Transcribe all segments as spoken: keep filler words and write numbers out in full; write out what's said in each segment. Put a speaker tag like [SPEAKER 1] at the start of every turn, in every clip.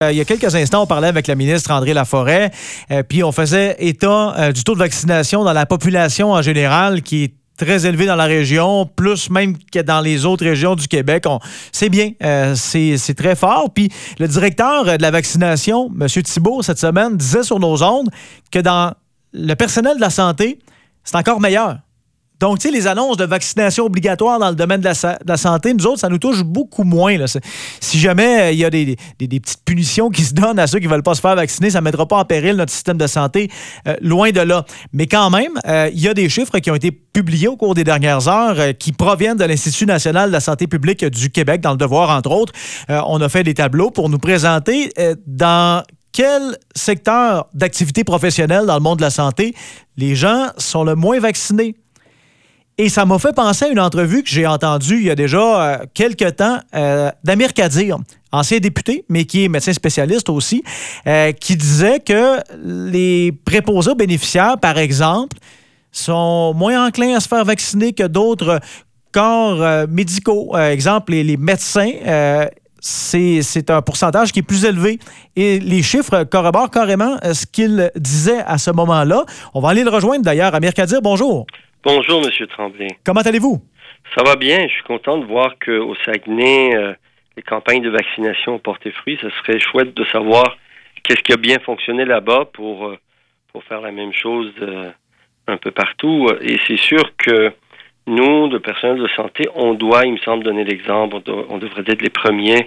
[SPEAKER 1] Euh, il y a quelques instants, on parlait avec la ministre André Laforêt, euh, puis on faisait état euh, du taux de vaccination dans la population en général qui est très élevé dans la région, plus même que dans les autres régions du Québec. On, c'est bien, euh, c'est, c'est très fort. Puis le directeur de la vaccination, M. Thibault, cette semaine, disait sur nos ondes que dans le personnel de la santé, c'est encore meilleur. Donc, tu sais, les annonces de vaccination obligatoire dans le domaine de la, de la santé, nous autres, ça nous touche beaucoup moins. Là. Si jamais il y a des, des, des petites punitions qui se donnent à ceux qui ne veulent pas se faire vacciner, ça ne mettra pas en péril notre système de santé, euh, loin de là. Mais quand même, euh, il y a des chiffres qui ont été publiés au cours des dernières heures euh, qui proviennent de l'Institut national de la santé publique du Québec, dans le Devoir, entre autres. Euh, on a fait des tableaux pour nous présenter euh, dans quel secteur d'activité professionnelle dans le monde de la santé les gens sont le moins vaccinés. Et ça m'a fait penser à une entrevue que j'ai entendue il y a déjà euh, quelques temps euh, d'Amir Kadir, ancien député, mais qui est médecin spécialiste aussi, euh, qui disait que les préposés aux bénéficiaires, par exemple, sont moins enclins à se faire vacciner que d'autres corps euh, médicaux. Euh, exemple, les, les médecins, euh, c'est, c'est un pourcentage qui est plus élevé. Et les chiffres corroborent carrément ce qu'il disait à ce moment-là. On va aller le rejoindre d'ailleurs. Amir Kadir, bonjour.
[SPEAKER 2] Bonjour, M. Tremblay.
[SPEAKER 1] Comment allez-vous?
[SPEAKER 2] Ça va bien. Je suis content de voir qu'au Saguenay, euh, les campagnes de vaccination ont porté fruit. Ce serait chouette de savoir qu'est-ce qui a bien fonctionné là-bas pour, euh, pour faire la même chose euh, un peu partout. Et c'est sûr que nous, le personnel de santé, on doit, il me semble, donner l'exemple. On, doit, on devrait être les premiers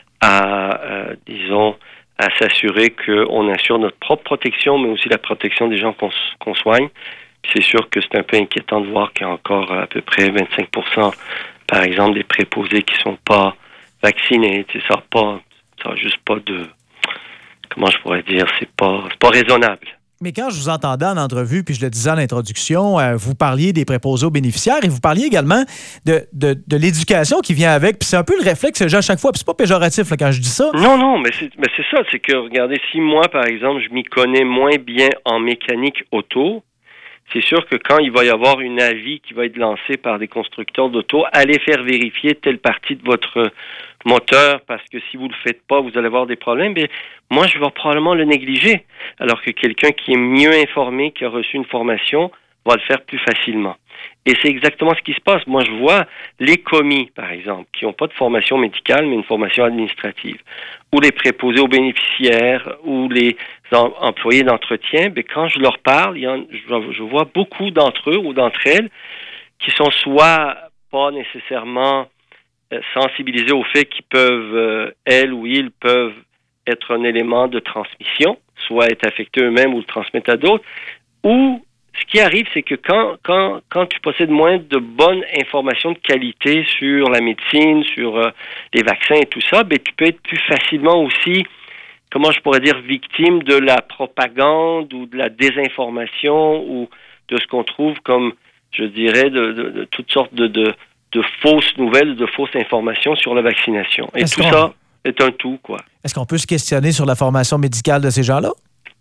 [SPEAKER 2] à, euh, disons, à s'assurer qu'on assure notre propre protection, mais aussi la protection des gens qu'on, qu'on soigne. C'est sûr que c'est un peu inquiétant de voir qu'il y a encore à peu près vingt-cinq pour cent, par exemple, des préposés qui ne sont pas vaccinés. Tu sais, ça n'a pas, ça a juste pas de, comment je pourrais dire, c'est pas, c'est pas raisonnable.
[SPEAKER 1] Mais quand je vous entendais en entrevue, puis je le disais en introduction, euh, vous parliez des préposés aux bénéficiaires et vous parliez également de, de, de l'éducation qui vient avec. Puis c'est un peu le réflexe que j'ai à chaque fois. Puis c'est pas péjoratif là, quand je dis ça.
[SPEAKER 2] Non, non, mais c'est, mais c'est ça. C'est que, regardez, si moi, par exemple, je m'y connais moins bien en mécanique auto, c'est sûr que quand il va y avoir une avis qui va être lancée par des constructeurs d'auto, allez faire vérifier telle partie de votre moteur, parce que si vous le faites pas, vous allez avoir des problèmes. Mais moi, je vais probablement le négliger, alors que quelqu'un qui est mieux informé, qui a reçu une formation, va le faire plus facilement. Et c'est exactement ce qui se passe. Moi, je vois les commis, par exemple, qui n'ont pas de formation médicale, mais une formation administrative, ou les préposés aux bénéficiaires, ou les em- employés d'entretien. Ben, quand je leur parle, il y en, je, je vois beaucoup d'entre eux ou d'entre elles qui sont soit pas nécessairement euh, sensibilisés au fait qu'ils peuvent, euh, elles ou ils peuvent être un élément de transmission, soit être affectés eux-mêmes ou le transmettre à d'autres, ou ce qui arrive, c'est que quand, quand, quand tu possèdes moins de bonnes informations de qualité sur la médecine, sur euh, les vaccins et tout ça, ben, tu peux être plus facilement aussi, comment je pourrais dire, victime de la propagande ou de la désinformation ou de ce qu'on trouve comme, je dirais, de, de, de toutes sortes de, de, de fausses nouvelles, de fausses informations sur la vaccination. Et
[SPEAKER 1] Est-ce
[SPEAKER 2] tout
[SPEAKER 1] qu'on...
[SPEAKER 2] ça est un tout, quoi.
[SPEAKER 1] Est-ce qu'on peut se questionner sur la formation médicale de ces gens-là?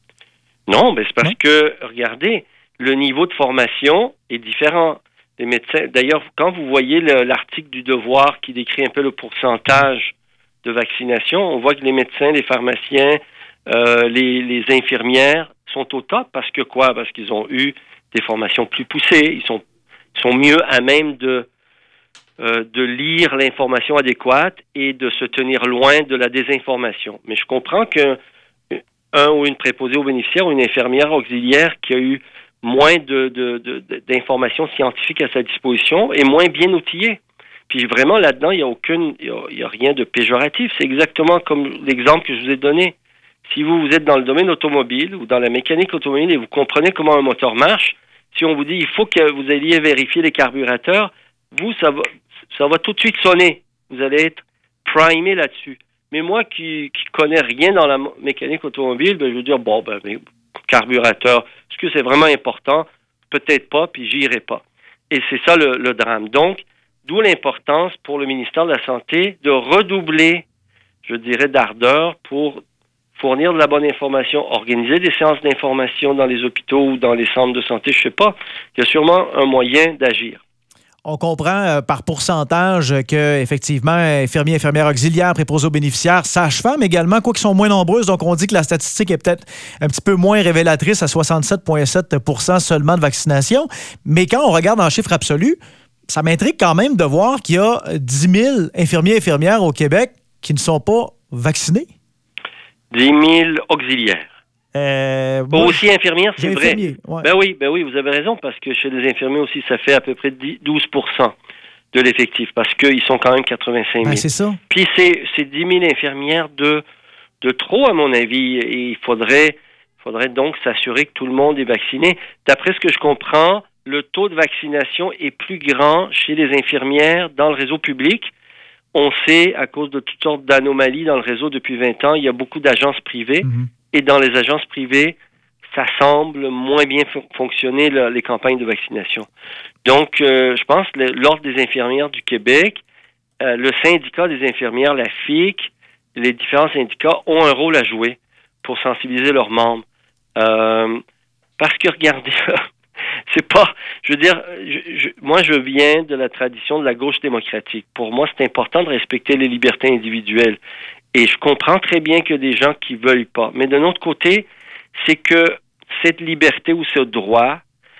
[SPEAKER 2] Non, mais c'est parce
[SPEAKER 1] non?
[SPEAKER 2] que, regardez, le niveau de formation est différent. Les médecins, d'ailleurs, quand vous voyez le, l'article du Devoir qui décrit un peu le pourcentage de vaccination, on voit que les médecins, les pharmaciens, euh, les, les infirmières sont au top parce que quoi? Parce qu'ils ont eu des formations plus poussées, ils sont, ils sont mieux à même de, euh, de lire l'information adéquate et de se tenir loin de la désinformation. Mais je comprends qu'un un ou une préposée aux bénéficiaires ou une infirmière auxiliaire qui a eu moins de, de, de, d'informations scientifiques à sa disposition et moins bien outillé. Puis vraiment, là-dedans, il n'y a aucune, il y a, il y a rien de péjoratif. C'est exactement comme l'exemple que je vous ai donné. Si vous, vous êtes dans le domaine automobile ou dans la mécanique automobile et vous comprenez comment un moteur marche, si on vous dit il faut que vous alliez vérifier les carburateurs, vous, ça va, ça va tout de suite sonner. Vous allez être primé là-dessus. Mais moi qui qui connais rien dans la mécanique automobile, ben, je veux dire, bon, ben, mais carburateur, est-ce que c'est vraiment important? Peut-être pas, puis j'irai pas. Et c'est ça le, le drame. Donc, d'où l'importance pour le ministère de la Santé de redoubler, je dirais, d'ardeur pour fournir de la bonne information, organiser des séances d'information dans les hôpitaux ou dans les centres de santé, je sais pas. Il y a sûrement un moyen d'agir.
[SPEAKER 1] On comprend euh, par pourcentage que effectivement infirmiers, infirmières auxiliaires, préposés aux bénéficiaires, sages-femmes également, quoi qu'ils sont moins nombreuses. Donc, on dit que la statistique est peut-être un petit peu moins révélatrice à soixante-sept virgule sept pour cent seulement de vaccination. Mais quand on regarde en chiffre absolu, ça m'intrigue quand même de voir qu'il y a dix mille infirmiers et infirmières au Québec qui ne sont pas vaccinés.
[SPEAKER 2] dix mille auxiliaires.
[SPEAKER 1] Euh, moi,
[SPEAKER 2] aussi infirmières, c'est vrai.
[SPEAKER 1] Ouais.
[SPEAKER 2] Ben oui, ben oui, vous avez raison, parce que chez les infirmiers aussi, ça fait à peu près douze pour cent de l'effectif, parce qu'ils sont quand même quatre-vingt-cinq mille.
[SPEAKER 1] Ben, c'est ça.
[SPEAKER 2] Puis c'est, c'est dix mille infirmières de, de trop, à mon avis, et il faudrait, faudrait donc s'assurer que tout le monde est vacciné. D'après ce que je comprends, le taux de vaccination est plus grand chez les infirmières dans le réseau public. On sait, à cause de toutes sortes d'anomalies dans le réseau depuis vingt ans, il y a beaucoup d'agences privées. Mm-hmm. Et dans les agences privées, ça semble moins bien f- fonctionner, là, les campagnes de vaccination. Donc, euh, je pense que l'Ordre des infirmières du Québec, euh, le syndicat des infirmières, la F I C, les différents syndicats ont un rôle à jouer pour sensibiliser leurs membres. Euh, parce que, regardez, c'est pas... Je veux dire, je, je, moi, je viens de la tradition de la gauche démocratique. Pour moi, c'est important de respecter les libertés individuelles. Et je comprends très bien qu'il y a des gens qui veulent pas. Mais d'un autre côté, c'est que cette liberté ou ce droit,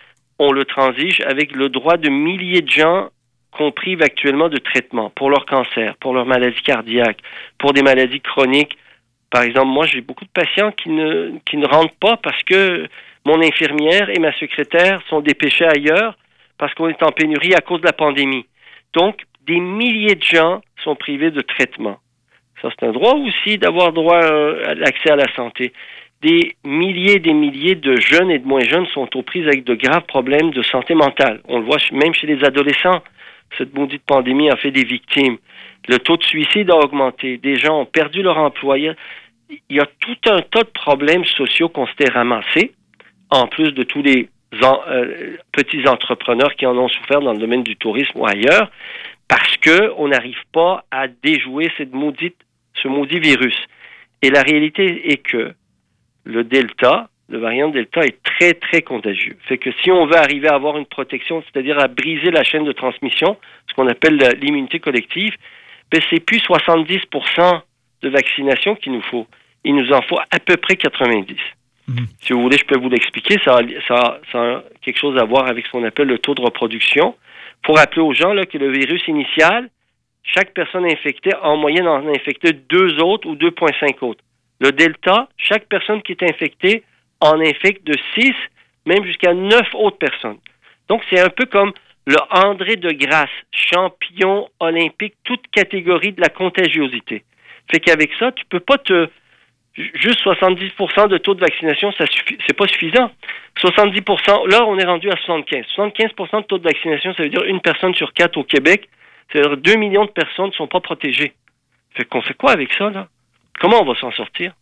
[SPEAKER 2] on le transige avec le droit de milliers de gens qu'on prive actuellement de traitement pour leur cancer, pour leur maladie cardiaque, pour des maladies chroniques. Par exemple, moi, j'ai beaucoup de patients qui ne, qui ne rentrent pas parce que mon infirmière et ma secrétaire sont dépêchées ailleurs parce qu'on est en pénurie à cause de la pandémie. Donc, des milliers de gens sont privés de traitement. Ça, c'est un droit aussi d'avoir droit à l'accès à la santé. Des milliers et des milliers de jeunes et de moins jeunes sont aux prises avec de graves problèmes de santé mentale. On le voit même chez les adolescents. Cette maudite pandémie a fait des victimes. Le taux de suicide a augmenté. Des gens ont perdu leur emploi. Il y a tout un tas de problèmes sociaux qu'on s'était ramassés, en plus de tous les en, euh, petits entrepreneurs qui en ont souffert dans le domaine du tourisme ou ailleurs, parce qu'on n'arrive pas à déjouer cette maudite ce maudit virus. Et la réalité est que le Delta, le variant Delta est très, très contagieux. Fait que si on veut arriver à avoir une protection, c'est-à-dire à briser la chaîne de transmission, ce qu'on appelle l'immunité collective, ben c'est plus soixante-dix pour cent de vaccination qu'il nous faut. Il nous en faut à peu près quatre-vingt-dix. Mmh. Si vous voulez, je peux vous l'expliquer. Ça a, ça, ça a quelque chose à voir avec ce qu'on appelle le taux de reproduction. Il faut rappeler aux gens là, que le virus initial, chaque personne infectée, en moyenne, en infectait deux autres ou deux virgule cinq autres. Le Delta, chaque personne qui est infectée en infecte de six, même jusqu'à neuf autres personnes. Donc, c'est un peu comme le André de Grasse, champion olympique, toute catégorie de la contagiosité. Fait qu'avec ça, tu peux pas te... Juste soixante-dix pour cent de taux de vaccination, ça suffit, c'est pas suffisant. soixante-dix pour cent, là, on est rendu à soixante-quinze. soixante-quinze pour cent de taux de vaccination, ça veut dire une personne sur quatre au Québec. C'est-à-dire deux millions de personnes ne sont pas protégées. Fait qu'on fait quoi avec ça, là? Comment on va s'en sortir?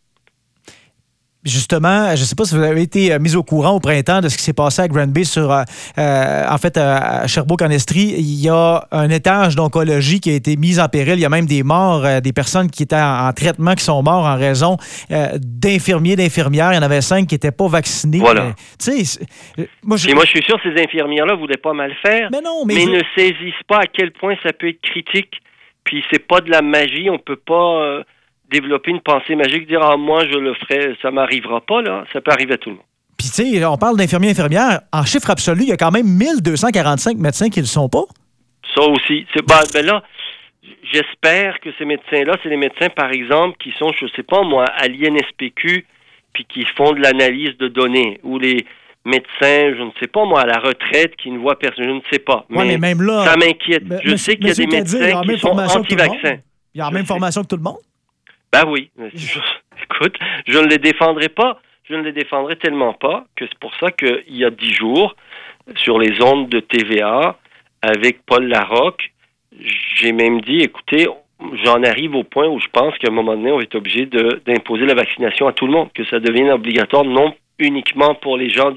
[SPEAKER 1] Justement, je ne sais pas si vous avez été mis au courant au printemps de ce qui s'est passé à Granby sur, euh, en fait, à Sherbrooke-en-Estrie. Il y a un étage d'oncologie qui a été mis en péril. Il y a même des morts, euh, des personnes qui étaient en, en traitement qui sont morts en raison euh, d'infirmiers, d'infirmières. Il y en avait cinq qui n'étaient pas vaccinés.
[SPEAKER 2] Voilà.
[SPEAKER 1] Tu sais, moi, je...
[SPEAKER 2] Et moi, je suis sûr que ces infirmières-là ne voulaient pas mal faire,
[SPEAKER 1] mais, non, mais,
[SPEAKER 2] mais
[SPEAKER 1] je...
[SPEAKER 2] ne saisissent pas à quel point ça peut être critique. Puis c'est pas de la magie. On ne peut pas... Euh... développer une pensée magique, dire « Ah, moi, je le ferai, ça m'arrivera pas, là. » Ça peut arriver à tout le monde.
[SPEAKER 1] Puis, tu sais, on parle d'infirmiers et infirmières. En chiffre absolu, il y a quand même mille deux cent quarante-cinq médecins qui ne le sont pas.
[SPEAKER 2] Ça aussi. C'est, ben, ben là, j'espère que ces médecins-là, c'est les médecins, par exemple, qui sont, je sais pas moi, à l'I N S P Q, puis qui font de l'analyse de données, ou les médecins, je ne sais pas moi, à la retraite, qui ne voient personne, je ne sais pas. Mais,
[SPEAKER 1] ouais, mais même là,
[SPEAKER 2] ça m'inquiète.
[SPEAKER 1] Ben,
[SPEAKER 2] je sais qu'il y a des médecins qui sont anti-vaccins.
[SPEAKER 1] Il y a la même formation que tout le monde?
[SPEAKER 2] Ben oui. Je, écoute, je ne les défendrai pas. Je ne les défendrai tellement pas que c'est pour ça qu'il y a dix jours, sur les ondes de T V A, avec Paul Larocque, j'ai même dit, écoutez, j'en arrive au point où je pense qu'à un moment donné, on est obligé de, d'imposer la vaccination à tout le monde, que ça devienne obligatoire, non uniquement pour les gens du,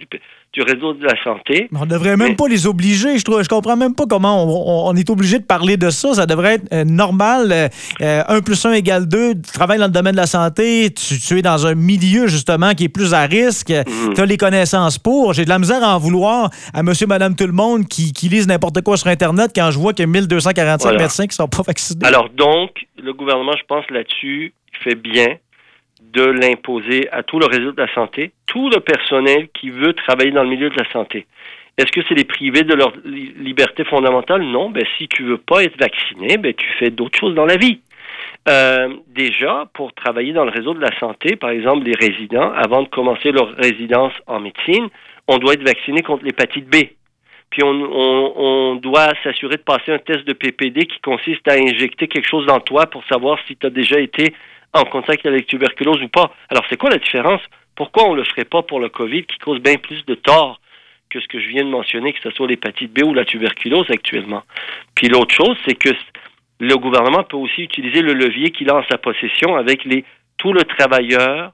[SPEAKER 2] du réseau de la santé.
[SPEAKER 1] On ne devrait même mais... pas les obliger. Je trouve, je comprends même pas comment on, on est obligé de parler de ça. Ça devrait être euh, normal. Euh, un plus un égale deux. Tu travailles dans le domaine de la santé. Tu, tu es dans un milieu, justement, qui est plus à risque. Mm. Tu as les connaissances pour. J'ai de la misère à en vouloir à monsieur, madame, tout le monde qui, qui lisent n'importe quoi sur Internet quand je vois qu'il y a mille deux cent quarante-cinq voilà. médecins qui ne sont pas vaccinés.
[SPEAKER 2] Alors donc, le gouvernement, je pense, là-dessus, fait bien de l'imposer à tout le réseau de la santé, tout le personnel qui veut travailler dans le milieu de la santé. Est-ce que c'est les priver de leur li- liberté fondamentale? Non. Ben, si tu veux pas être vacciné, ben, tu fais d'autres choses dans la vie. Euh, déjà, pour travailler dans le réseau de la santé, par exemple, les résidents, avant de commencer leur résidence en médecine, on doit être vacciné contre l'hépatite B. Puis on, on, on doit s'assurer de passer un test de P P D qui consiste à injecter quelque chose dans toi pour savoir si tu as déjà été en contact avec tuberculose ou pas. Alors, c'est quoi la différence? Pourquoi on ne le ferait pas pour le COVID qui cause bien plus de tort que ce que je viens de mentionner, que ce soit l'hépatite B ou la tuberculose actuellement? Puis l'autre chose, c'est que le gouvernement peut aussi utiliser le levier qu'il a en sa possession avec les tout le travailleur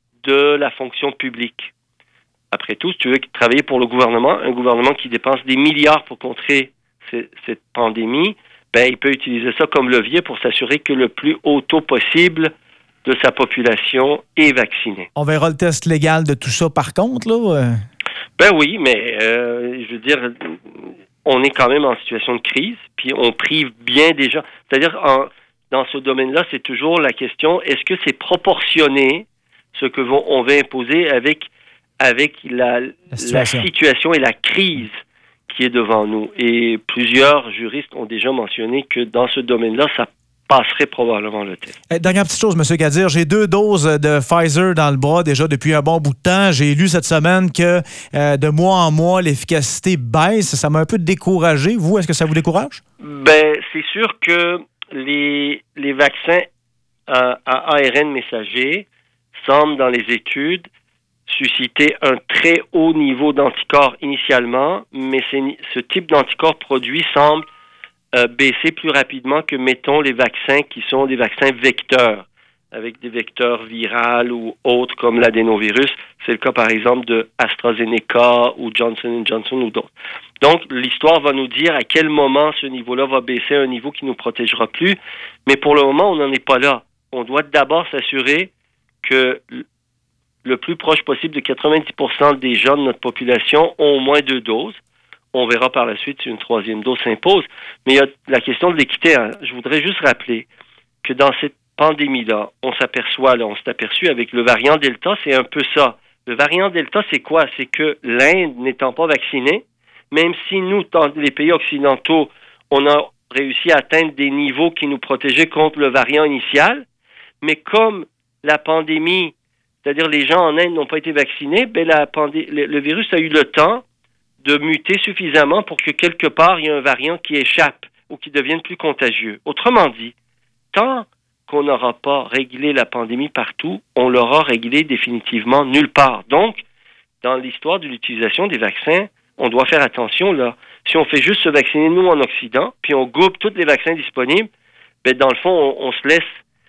[SPEAKER 2] de la fonction publique. Après tout, si tu veux travailler pour le gouvernement, un gouvernement qui dépense des milliards pour contrer c- cette pandémie, ben, il peut utiliser ça comme levier pour s'assurer que le plus haut taux possible de sa population est vaccinée.
[SPEAKER 1] On verra le test légal de tout ça, par contre, là.
[SPEAKER 2] Ben oui, mais euh, je veux dire, on est quand même en situation de crise, puis on prive bien des gens. C'est-à-dire, en, dans ce domaine-là, c'est toujours la question, est-ce que c'est proportionné ce que vont, on va imposer avec, avec la, la, situation. la situation et la crise qui est devant nous? Et plusieurs juristes ont déjà mentionné que dans ce domaine-là, ça passerait probablement le test.
[SPEAKER 1] Eh, dernière petite chose, M. Kadir, j'ai deux doses de Pfizer dans le bras déjà depuis un bon bout de temps. J'ai lu cette semaine que euh, de mois en mois, l'efficacité baisse. Ça m'a un peu découragé. Vous, est-ce que ça vous décourage?
[SPEAKER 2] Ben, c'est sûr que les, les vaccins à, à A R N messager semblent, dans les études, susciter un très haut niveau d'anticorps initialement, mais ce type d'anticorps produit semble Euh, baisser plus rapidement que, mettons, les vaccins qui sont des vaccins vecteurs, avec des vecteurs virales ou autres comme l'adénovirus. C'est le cas, par exemple, de AstraZeneca ou Johnson and Johnson ou d'autres. Donc, l'histoire va nous dire à quel moment ce niveau-là va baisser à un niveau qui ne nous protégera plus. Mais pour le moment, on n'en est pas là. On doit d'abord s'assurer que le plus proche possible de quatre-vingt-dix pour cent des gens de notre population ont au moins deux doses. On verra par la suite si une troisième dose s'impose. Mais il y a la question de l'équité. Hein. Je voudrais juste rappeler que dans cette pandémie-là, on s'aperçoit, là, on s'est aperçu avec le variant Delta, c'est un peu ça. Le variant Delta, c'est quoi? C'est que l'Inde n'étant pas vaccinée, même si nous, dans les pays occidentaux, on a réussi à atteindre des niveaux qui nous protégeaient contre le variant initial, mais comme la pandémie, c'est-à-dire les gens en Inde n'ont pas été vaccinés, ben la pandé- le, le virus a eu le temps de muter suffisamment pour que quelque part, il y ait un variant qui échappe ou qui devienne plus contagieux. Autrement dit, tant qu'on n'aura pas réglé la pandémie partout, on l'aura réglé définitivement nulle part. Donc, dans l'histoire de l'utilisation des vaccins, on doit faire attention, là. Si on fait juste se vacciner, nous, en Occident, puis on goupe tous les vaccins disponibles, ben dans le fond, on, on se laisse,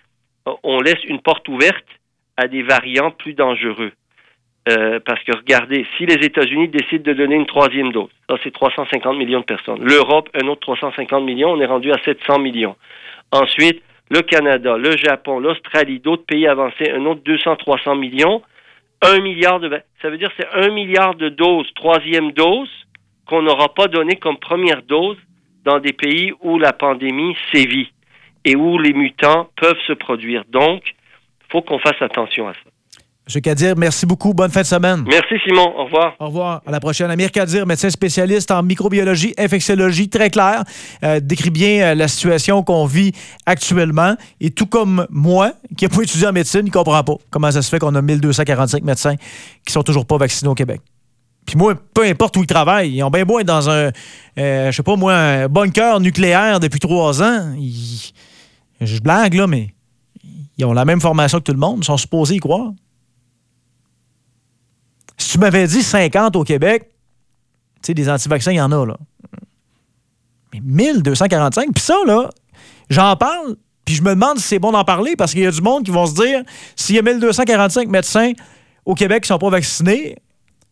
[SPEAKER 2] on laisse une porte ouverte à des variants plus dangereux. Euh, parce que regardez, si les États-Unis décident de donner une troisième dose, ça c'est trois cent cinquante millions de personnes. L'Europe, un autre trois cent cinquante millions, on est rendu à sept cents millions. Ensuite, le Canada, le Japon, l'Australie, d'autres pays avancés, un autre deux cents, trois cents millions. Un milliard de... Ça veut dire que c'est un milliard de doses, troisième dose, qu'on n'aura pas donné comme première dose dans des pays où la pandémie sévit et où les mutants peuvent se produire. Donc, il faut qu'on fasse attention à ça.
[SPEAKER 1] M. Kadir, merci beaucoup. Bonne fin de semaine.
[SPEAKER 2] Merci, Simon. Au revoir.
[SPEAKER 1] Au revoir. À la prochaine. Amir Kadir, médecin spécialiste en microbiologie, infectiologie, très clair, euh, décrit bien euh, la situation qu'on vit actuellement. Et tout comme moi, qui n'a pas étudié en médecine, il ne comprend pas comment ça se fait qu'on a mille deux cent quarante-cinq médecins qui sont toujours pas vaccinés au Québec. Puis moi, peu importe où ils travaillent, ils ont bien beau être dans un, euh, je sais pas moi, un bunker nucléaire depuis trois ans. Ils... Je blague, là, mais ils ont la même formation que tout le monde. Ils sont supposés y croire. Si tu m'avais dit cinquante au Québec, tu sais, des anti-vaccins, il y en a, là. Mais mille deux cent quarante-cinq, puis ça, là, j'en parle, puis je me demande si c'est bon d'en parler, parce qu'il y a du monde qui vont se dire, s'il y a mille deux cent quarante-cinq médecins au Québec qui ne sont pas vaccinés,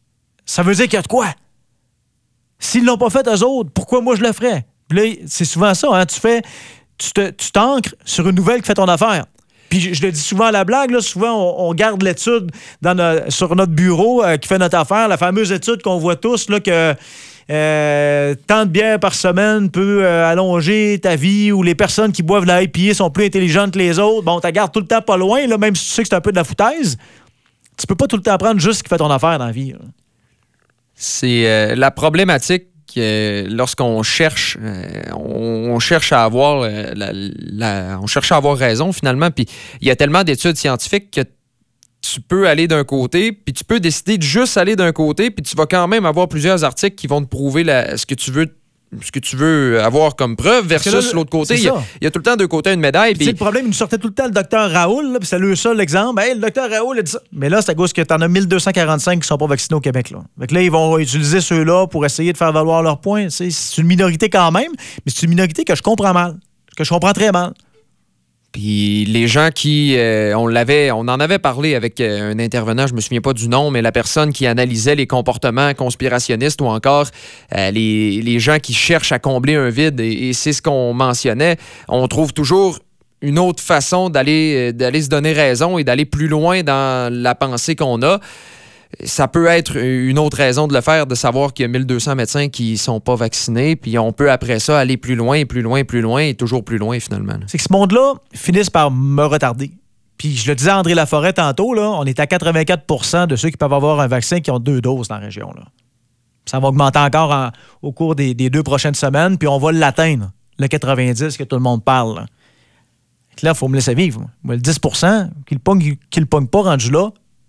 [SPEAKER 1] ça veut dire qu'il y a de quoi. S'ils l'ont pas fait, eux autres, pourquoi moi je le ferais? Puis là, c'est souvent ça, hein? Tu fais, tu, te, tu t'ancres sur une nouvelle qui fait ton affaire. Puis je, je le dis souvent à la blague, là, souvent on, on garde l'étude dans no, sur notre bureau euh, qui fait notre affaire, la fameuse étude qu'on voit tous, là, que euh, tant de bières par semaine peut euh, allonger ta vie, ou les personnes qui boivent de la I P A sont plus intelligentes que les autres. Bon, tu la gardes tout le temps pas loin, là, même si tu sais que c'est un peu de la foutaise. Tu peux pas tout le temps prendre juste ce qui fait ton affaire dans la vie. Là.
[SPEAKER 3] C'est euh, la problématique euh, lorsqu'on cherche, euh, on, on cherche à avoir, euh, la, la, on cherche à avoir raison finalement. Puis il y a tellement d'études scientifiques que tu peux aller d'un côté, puis tu peux décider de juste aller d'un côté, puis tu vas quand même avoir plusieurs articles qui vont te prouver la, ce que tu veux. Ce que tu veux avoir comme preuve versus là, l'autre côté. Il y, a, il y a tout le temps deux côtés une médaille.
[SPEAKER 1] Puis le problème, il nous sortait tout le temps le docteur Raoul, là, puis c'est le seul exemple. Hey, le docteur Raoul a dit ça. Mais là, c'est à cause que tu en as mille deux cent quarante-cinq qui ne sont pas vaccinés au Québec. Là. Fait que là, ils vont utiliser ceux-là pour essayer de faire valoir leurs points. C'est, c'est une minorité quand même, mais c'est une minorité que je comprends mal. Que je comprends très mal.
[SPEAKER 3] Puis les gens qui, euh, on l'avait, on en avait parlé avec euh, un intervenant, je me souviens pas du nom, mais la personne qui analysait les comportements conspirationnistes ou encore euh, les, les gens qui cherchent à combler un vide, et, et c'est ce qu'on mentionnait, on trouve toujours une autre façon d'aller, d'aller se donner raison et d'aller plus loin dans la pensée qu'on a. Ça peut être une autre raison de le faire, de savoir qu'il y a mille deux cents médecins qui ne sont pas vaccinés, puis on peut après ça aller plus loin, et plus loin, et plus loin, et toujours plus loin finalement.
[SPEAKER 1] C'est que ce monde-là finisse par me retarder. Puis je le disais à André Laforêt tantôt, là, on est à quatre-vingt-quatre pour cent de ceux qui peuvent avoir un vaccin qui ont deux doses dans la région. Là. Ça va augmenter encore en, au cours des, des deux prochaines semaines, puis on va l'atteindre, le quatre-vingt-dix que tout le monde parle. Là, il faut me laisser vivre. Moi, le dix pour cent qui ne le pogne pas rendu là,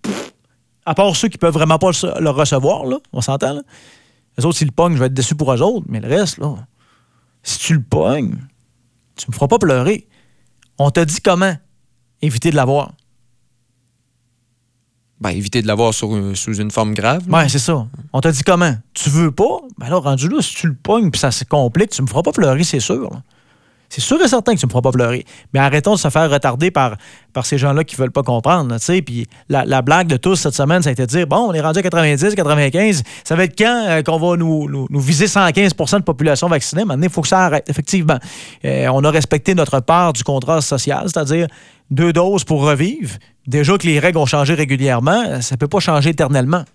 [SPEAKER 1] à part ceux qui peuvent vraiment pas le, le recevoir, là, on s'entend, là. Les autres, s'ils le pognent, je vais être déçu pour eux autres, mais le reste, là, si tu le pognes, tu me feras pas pleurer. On t'a dit comment éviter de l'avoir.
[SPEAKER 3] Ben, éviter de l'avoir sur, sous une forme grave.
[SPEAKER 1] Oui, c'est ça. On t'a dit comment? Tu veux pas? Ben là, rendu là, si tu le pognes puis ça se complique, tu me feras pas pleurer, c'est sûr, là. C'est sûr et certain que tu ne me feras pas pleurer. Mais arrêtons de se faire retarder par, par ces gens-là qui ne veulent pas comprendre. Puis la, la blague de tous cette semaine, ça a été de dire, bon, on est rendu à quatre-vingt-dix, quatre-vingt-quinze, ça va être quand euh, qu'on va nous, nous, nous viser cent quinze pour cent de population vaccinée? Maintenant, il faut que ça arrête. Effectivement, euh, on a respecté notre part du contrat social, c'est-à-dire deux doses pour revivre. Déjà que les règles ont changé régulièrement, ça ne peut pas changer éternellement.